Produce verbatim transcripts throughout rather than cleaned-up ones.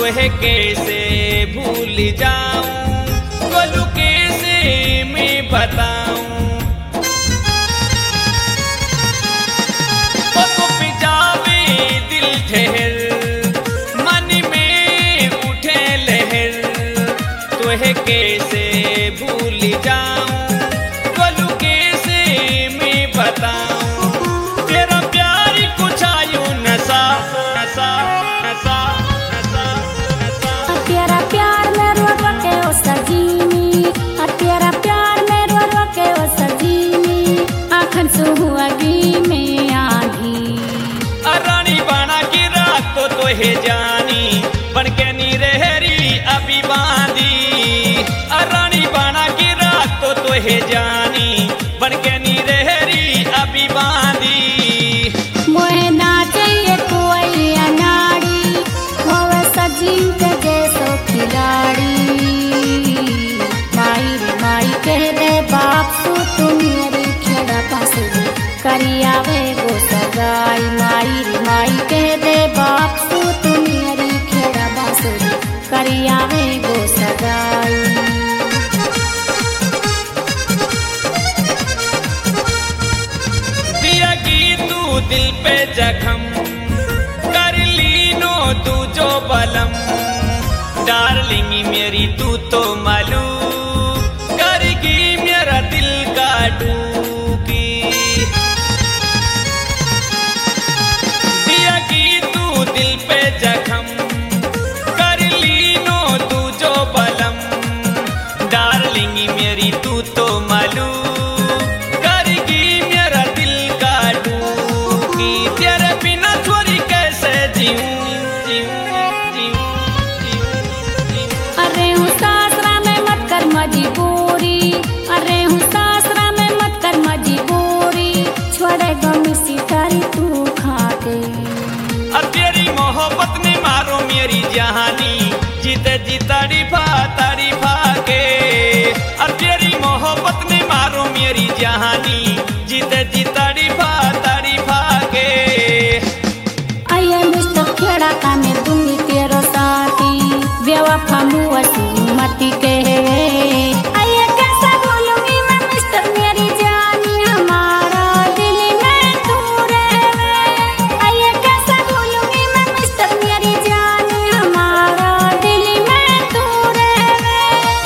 तोहे कैसे भूल जाऊं, बोलू कैसे मैं बताऊं। पग पे जावे दिल ठहर, मन में उठे लहर, तोहे कैसे भूल जाऊं, बोलू कैसे मैं बताऊं। तेरा प्यार कुछ आयु नशा नशा नशा नशा नशा। तेरा प्यार में रो रो के ओ सजीनी, तेरा प्यार में रो रो के ओ सजीनी, आँखन सुहुआगी में आगी। रानी बना की रात तो तोहे जानी, बन के नी रहरी अभी बांधी। रानी बना की रात तो तोहे जानी, बन के नी रहरी अभी बांधी। मोहे ना चाहिए कोई अनाड़ी, होवे सजीव के जैसो खिलाड़ी। माई रे माई कह दे बाप सु तुम मेरी खेड़ा पासे करियावे गो सगाई। माई रे माई कह दे बाप सु तुम मेरी खेड़ा पासे करियावे गो सगाई। दिया की तू दिल पे जख्म, कर ली नो तू जो बलम। डार्लिंग मेरी तू तो मालूम करेगी मेरा दिल का डूकी। दिया की तू दिल पे जख्म, कर ली नो तू जो बलम। डार्लिंग मेरी तू तो मालूम करेगी मेरा दिल का डूकी। तेरे बिना छोरी कैसे जीऊं जीऊं जीऊं जीऊं जीऊं। अरे हूँ सासरा में मत कर मजबूरी, अरे हूँ सासरा में मत कर मजबूरी, छोड़े गमी सितारी तू खाके। अब तेरी मोहब्बत ने मारो मेरी जहानी, जीते जी तारीफा तारीफा के। अब तेरी मोहब्बत ने मारो मेरी जहानी, जीते जी तारीफा तारीफा के। आये मिस्टर खेड़ा का मैं दूंगी तेरो साथी, बेवफा मुआ मती कहवे। आये कैसे बोलूंगी मैं मिस्टर मेरी जानी, हमारा दिल में तू रहवे। आये कैसे बोलूंगी मैं मिस्टर मेरी जानी, हमारा दिल में तू रहवे।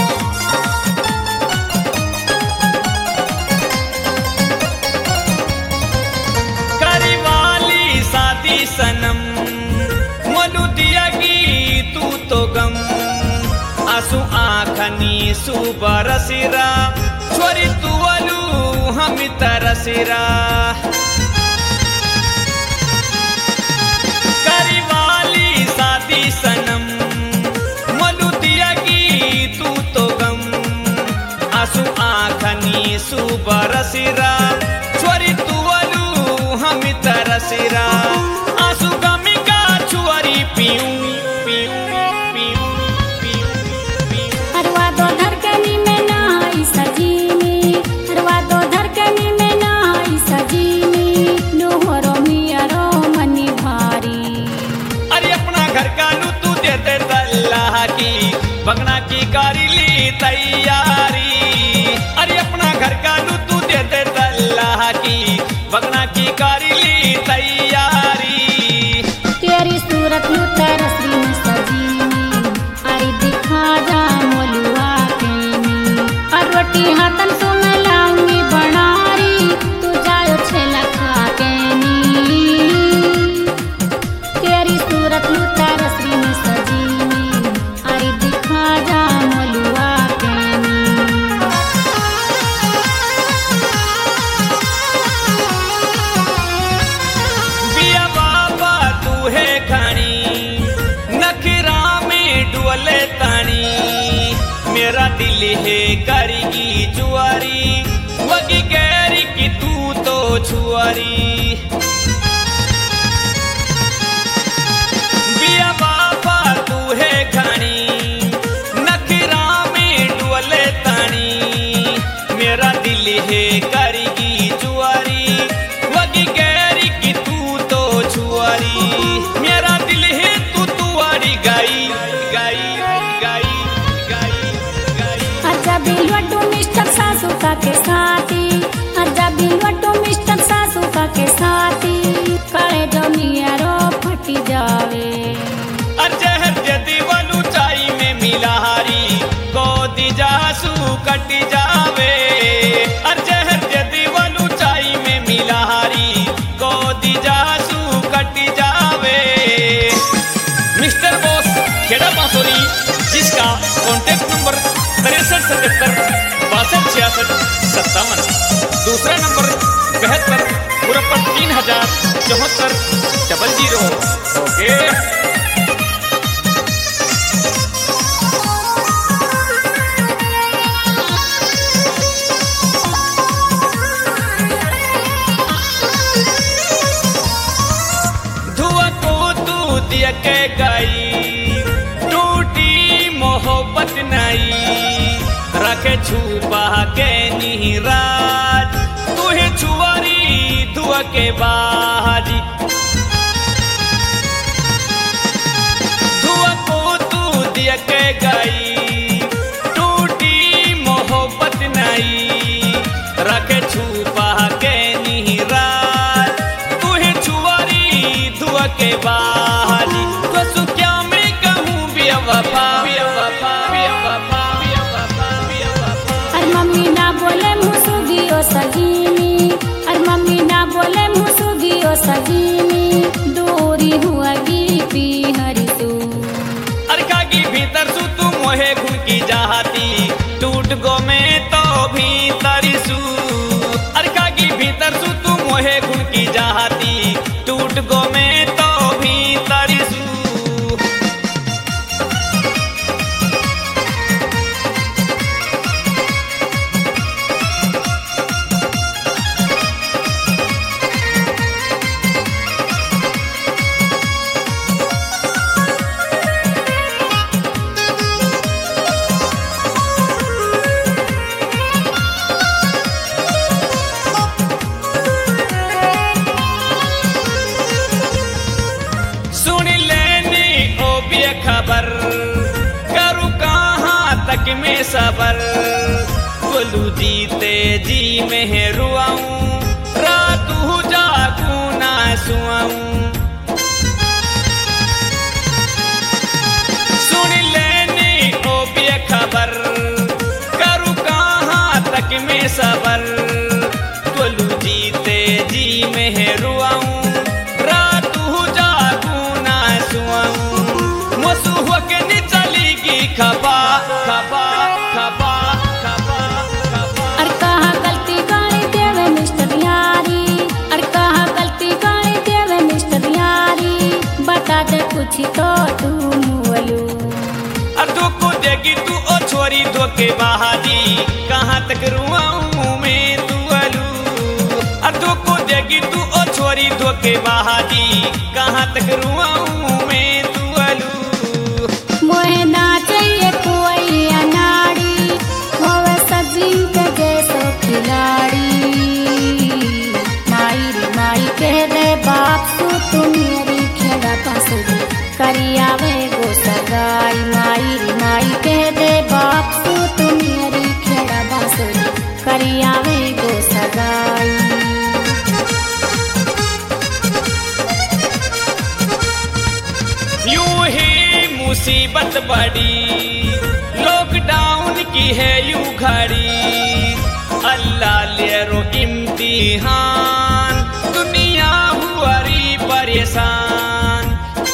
करी वाली शादी सनम, मोलू दिया की तू तो गम। आंसू आँखनी सुबरसिरा, छोरी तू अलू हम तरसिरा। करी वाली शादी सनम, मोलू दिया की तू तो गम। आंसू आँखनी सुबरसिरा, छोरी तू अलू हम तरसिरा। आंसू गमी का छुअरी पीऊं पीऊं पीऊं पीऊं पीऊं। अरवा दो धड़कनी में नहाई सजीनी, अरवा दो धड़कनी में नहाई सजीनी, लोहरो मियरो मनी भारी। अरे अपना घर का लू तू देते अल्लाह की, बगना की कारी ली तैयारी। अरे अपना घर का लू तू देते अल्लाह की, बगना की कारी ली तैयारी। तेरी सूरत लू तरसरी में सजीनी, आई दिखा जा मोलुआ केनी। और रोटी हाथन सो मैं लाऊंगी बनारी, तू जायो छेला खा केनी। तेरी सूरत लू तरसरी में सजीनी, आई दिखा जा मोलुआ केनी। बिया बाबा तू है घनी, नखरा में डुअले तानी। मेरा दिल है करेगी जुआरी, वगी गैरी की तू तो छुआरी। बिया बाबा तू है घनी, नखरा में डुअले तानी। मेरा दिल है करेगी जुआरी, वगी गैरी की तू तो छुआरी। मेरा दिल है तू तुआरी गाई कट जावे और जहर जदी वालू चाई में मिलाहारी को दी जासू कट जावे। मिस्टर बॉस खेड़ा बांसुरी जिसका कॉन्टेक्ट नंबर तिरसठ सतहत्तर बासठ छियासठ सत्तावन, दूसरा नंबर बहत्तर उनहत्तर तीन हजार चौहत्तर डबल जीरो। ओके धुआ को तू दिया के गई टूटी मोहब्बत नहीं रखे छुपा के निराज तू ही छुआरी धुआ के बाजी। धुआ को तू दिया के गई टूटी मोहब्बत नहीं रखे छुपा के निराज तू ही छुआरी धुआ के बाजी। तो क्या मैं कहूँ बेवफा बेवफा बेवफा और मम्मी ना बोले मुसुगियो सजीनी, और मम्मी ना बोले मुसुगियो सजीनी, दूरी हुआ गी पी हरी तू। अरका की भीतर सु तू मोहे घुन की जाती टूट गो में तो भीतर सु। अरका की भीतर सु तू मोहे घुन की जाती टूट गो में तो भीतर सु। खबर करूँ कहाँ तक में सबर बोलू जीते जी में रुआऊं रात हूँ जागू ना सुआऊं। सुन लेने ओ बिया खबर करूँ कहाँ तक में सबर बोलू जीते जी में रुआऊं रात हूँ जागू ना सुआऊं। खपा खपा खपा खपा खपा और कहा गलती गाड़ी देवे मिस्टर यारी, और कहा गलती गाड़ी देवे मिस्टर यारी, बता दे कुछ तो तू मुअलू। और तू को देगी तू ओ छोरी धोखे बहादी कहाँ तक रुआऊं मैं तू अलू। और तू को देगी तू ओ छोरी धोखे बहादी कहाँ तक रुआऊं मैं तू अलू। मोहे ना चाहिए कोई अनाड़ी होवे सजीव के जैसो खिलाड़ी। माई रे माई कह दे बाप सु तू मेरी खेड़ा बांसुरी करियावे गो सगाई। माई रे माई कह दे बाप सु तू मेरी खेड़ा बांसुरी करियावे गो सगाई। यूं ही मुसीबत बड़ी लॉकडाउन की है यूं घड़ी अल्लाह ले रो इम्तिहान दुनिया हुआ री परेशान।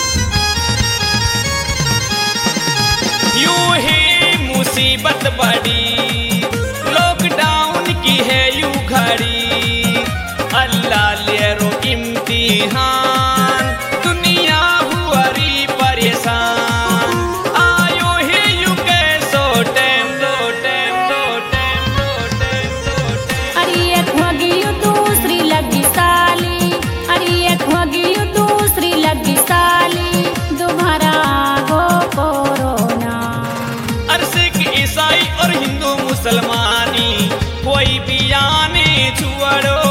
यूं ही मुसीबत बड़ी लॉकडाउन की है यूं घड़ी अल्लाह ले रो इम्तिहान दुनिया हुआ री परेशान। आयो ही यू कैसो टाइम दो टाइम दो टाइम दो टाइम दो टाइम। अरे एक होगी यू दूसरी लगी साली, अरे एक होगी यू दूसरी लगी साली, दोबारा गो कोरोना। अरे सिख ईसाई और हिंदू मुसलमानी कोई भी आने छुड़ो